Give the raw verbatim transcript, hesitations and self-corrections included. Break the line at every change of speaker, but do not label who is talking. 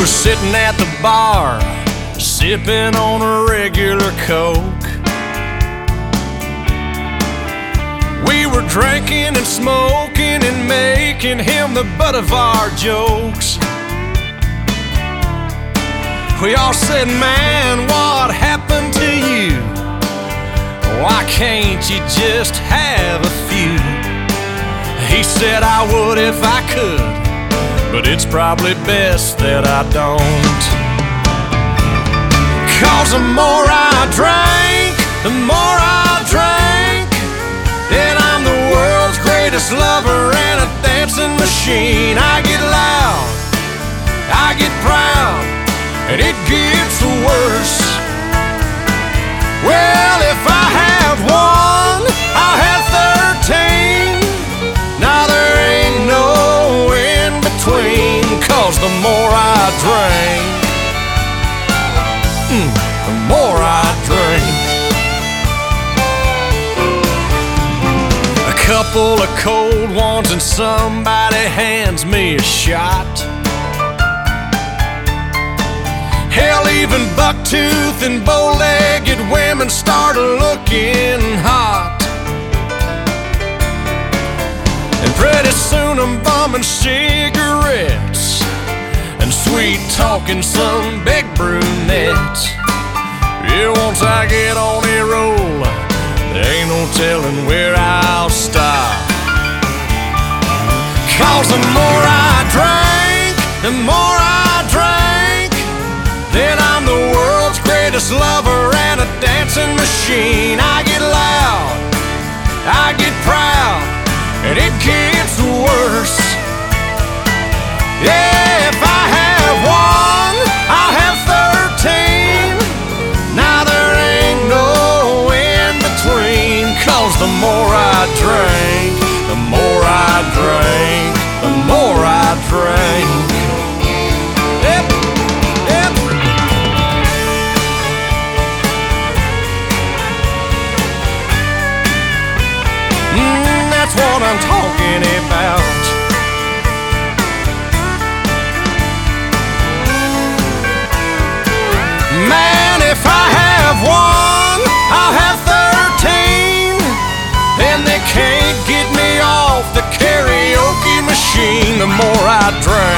was sitting at the bar, sipping on a regular Coke. We were drinking and smoking and making him the butt of our jokes. We all said, man, what happened to you? Why can't you just have a few? He said I would if I could, but it's probably best that I don't. Cause the more I drank, the more I drank, and I'm the world's greatest lover and a dancing machine. I get loud, I get proud, and it gets worse. Well, if I have one, I'll have thirteen. Now there ain't no in between. Cause the more I drink, mm, the more I drink. A couple of cold ones and somebody hands me a shot. Hell, even bucktooth and bow-legged women start looking hot. And pretty soon I'm bumming cigarettes and sweet-talking some big brunettes. Yeah, once I get on a roll, there ain't no telling where I'll stop. Cause the more I drink, the more I drink, then I'm the world's greatest lover and a dancing machine. I get loud, I get proud, and it gets worse. Yeah, if I have one, I'll have thirteen. Now there ain't no in between. Cause the more I drink, the more I drink, the more I drink. Yep, yep. Mm, that's what I'm talking about. Man, if I have one, I'll have thirteen. And they can't get me off the karaoke machine. The more I drink,